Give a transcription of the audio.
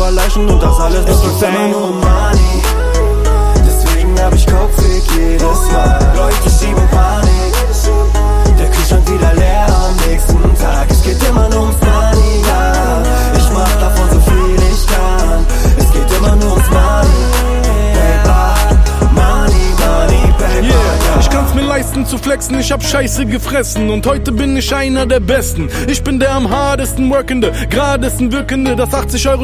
über Leichen und das alles nur für Fame. Nur Money, deswegen hab ich Kopfweg jedes Mal. Leute schieben Panik, der Kühlschrank wieder leer am nächsten Tag. Es geht immer nur ums Money, ja. Ich mach davon so viel ich kann. Es geht immer nur ums Money, Paper, Money, Money, Paper, yeah. Ich kann's mir leisten zu flexen, ich hab Scheiße gefressen und heute bin ich einer der Besten. Ich bin der am hartesten workende, geradesten wirkende, das 80 €